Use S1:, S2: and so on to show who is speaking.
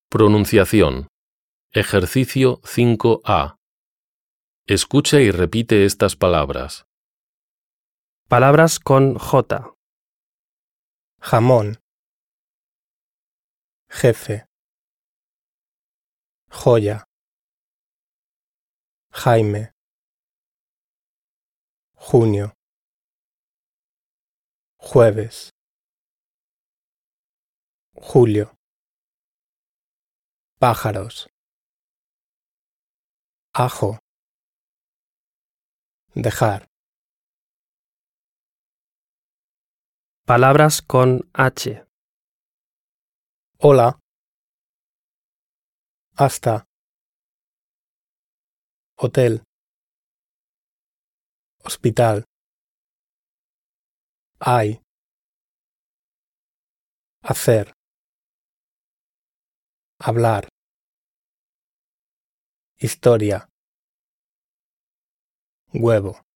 S1: Pronunciación. Ejercicio 5A. Escucha y repite estas palabras.
S2: Palabras con J.
S3: Jamón, jefe, joya, Jaime, junio, jueves, julio, pájaros, ajo, dejar.
S2: Palabras con H.
S3: Hola, hasta, hotel, hospital, hay, hacer, hablar, historia, huevo.